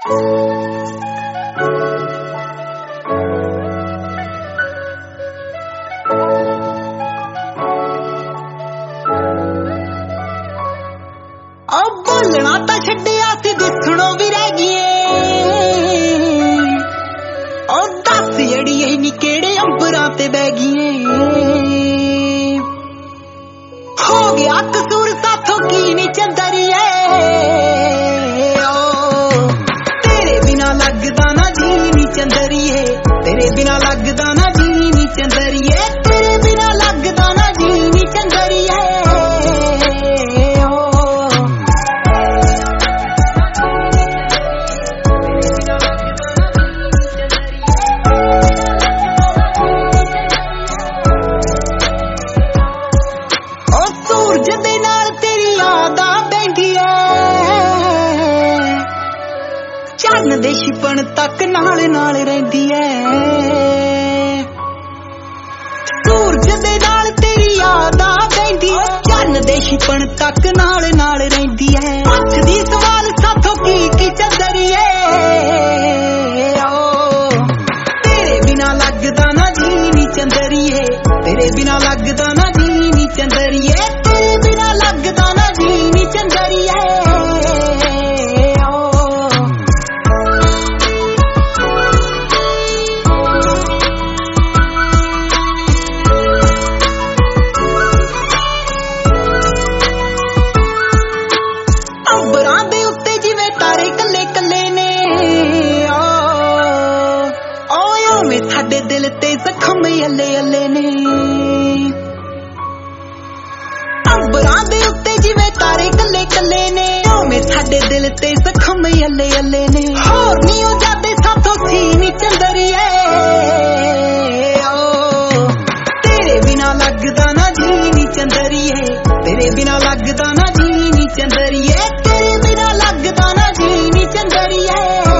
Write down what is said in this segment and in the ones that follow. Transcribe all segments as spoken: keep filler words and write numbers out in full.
बोलना तो छड्डिया सी दिसणों भी रह गईए। दस जड़िए नी केड़े अंबरां ते बह गईए। हो गया कसूर साथों की नी चंदरिए। तेरे बिना लगदा ना जी नी चंदरिए। तेरे बिना लगदा ना जी नी चंदरिए। तेरे बिना लगदा ना जी नी चंदरिए। चन्न दे छिपण तक नाल नाल रहिंदी ऐ। सूरज दे नाल तेरी याद आ बैंदी। चन्न दे छिपण तक नाल नाल रहिंदी ऐ। पुछदी सवाल साथों की की चंदरिए। तेरे बिना लगदा ना जी नी चंदरिए। तेरे बिना लगदा ना जी नी चंदरिए। तेरे बिना लगदा ना जी नी चंदरिए। साडे दिल ते जख्म अल्ले अल्ले ने। अंबरां दे उत्ते जिवें तारे कल्ले कल्ले ने। ओवें साडे दिल ते जख्म अल्ले अल्ले ने। होर नी हो जादे साथों सी नी चंदरिए। तेरे बिना लगदा ना जी नी चंदरिए। तेरे बिना लगदा ना जी नी चंदरिए। तेरे बिना लगदा ना जी नी चंदरिए।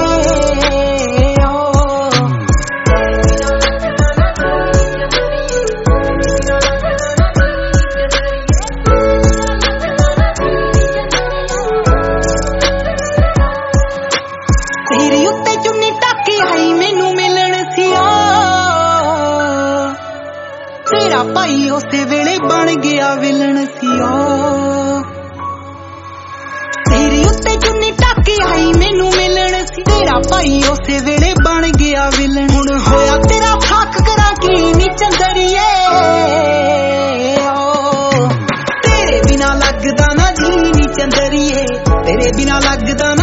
तेरा भाई उस वेले बन गया विलन सिया। तेरे उत्ते चुन्नी टाके आई मैनू मिलन सी। तेरा भाई उस वेले बन गया विलन। हुण होया तेरा फाक करा की नी चंदरिए। तेरे बिना लगदा ना जी नी चंदरिए। तेरे बिना लगदा ना